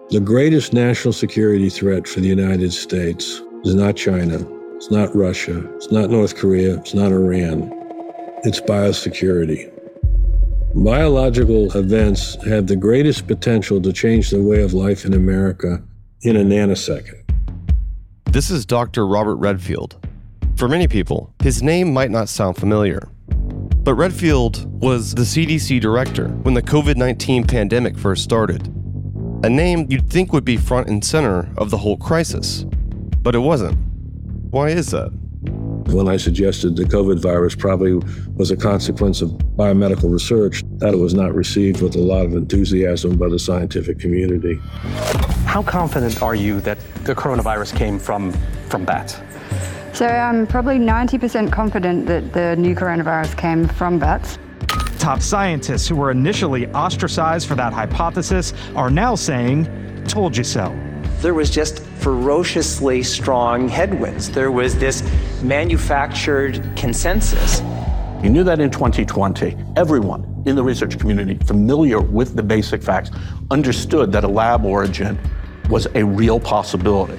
The greatest national security threat for the United States is not China, it's not Russia, it's not North Korea, it's not Iran. It's biosecurity. Biological events have the greatest potential to change the way of life in America in a nanosecond. This is Dr. Robert Redfield. For many people, his name might not sound familiar. But Redfield was the CDC director when the COVID-19 pandemic first started. A name you'd think would be front and center of the whole crisis. But it wasn't. Why is that? When I suggested the COVID virus probably was a consequence of biomedical research, that was not received with a lot of enthusiasm by the scientific community. How confident are you that the coronavirus came from bats? So I'm probably 90% confident that the new coronavirus came from bats. Top scientists who were initially ostracized for that hypothesis are now saying, told you so. There was just ferociously strong headwinds. There was this manufactured consensus. You knew that in 2020, everyone in the research community familiar with the basic facts understood that a lab origin was a real possibility.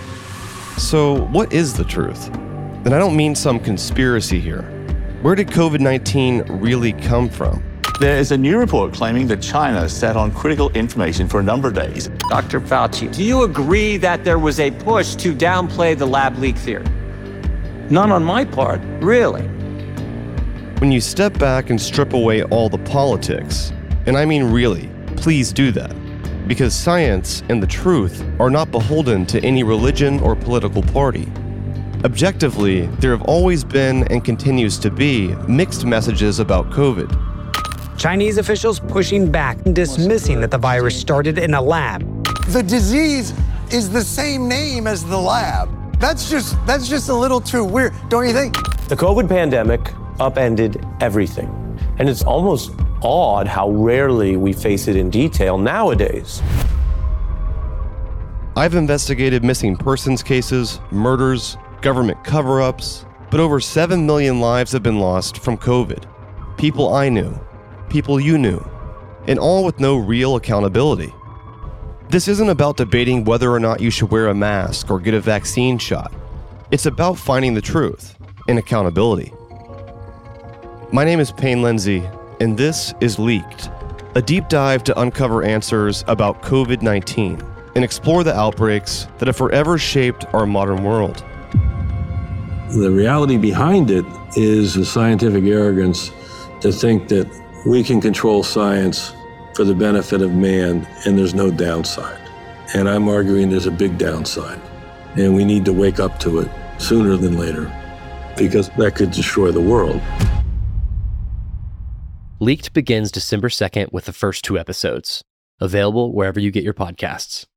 So what is the truth? And I don't mean some conspiracy here. Where did COVID-19 really come from? There is a new report claiming that China sat on critical information for a number of days. Dr. Fauci, do you agree that there was a push to downplay the lab leak theory? None on my part. Really? When you step back and strip away all the politics, and I mean really, please do that. Because science and the truth are not beholden to any religion or political party. Objectively, there have always been and continues to be mixed messages about COVID. Chinese officials pushing back, dismissing that the virus started in a lab. The disease is the same name as the lab. That's just a little too weird, don't you think? The COVID pandemic upended everything. And it's almost odd how rarely we face it in detail nowadays. I've investigated missing persons cases, murders, government cover-ups, but over 7 million lives have been lost from COVID. People I knew, people you knew, and all with no real accountability. This isn't about debating whether or not you should wear a mask or get a vaccine shot. It's about finding the truth and accountability. My name is Payne Lindsay, and this is Leaked, a deep dive to uncover answers about COVID-19 and explore the outbreaks that have forever shaped our modern world. The reality behind it is the scientific arrogance to think that we can control science for the benefit of man and there's no downside. And I'm arguing there's a big downside, and we need to wake up to it sooner than later, because that could destroy the world. Leaked begins December 2nd with the first 2 episodes, available wherever you get your podcasts.